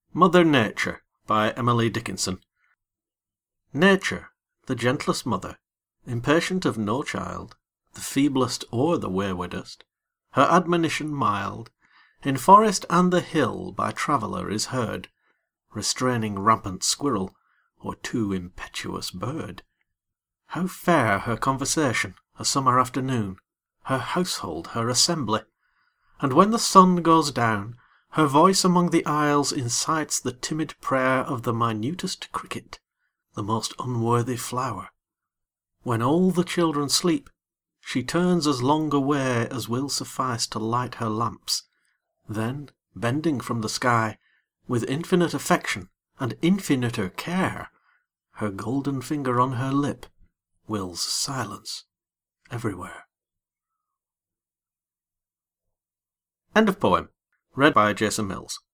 Mother Nature by Emily Dickinson. Nature, the gentlest mother, impatient of no child, the feeblest or the waywardest, her admonition mild, in forest and the hill by traveller is heard, restraining rampant squirrel, or too impetuous bird. How fair her conversation a summer afternoon, her household, her assembly! And when the sun goes down, her voice among the isles incites the timid prayer of the minutest cricket, the most unworthy flower. When all the children sleep, she turns as long away as will suffice to light her lamps, then, bending from the sky, with infinite affection and infiniter care, her golden finger on her lip wills silence everywhere. End of poem. Read by Jason Mills.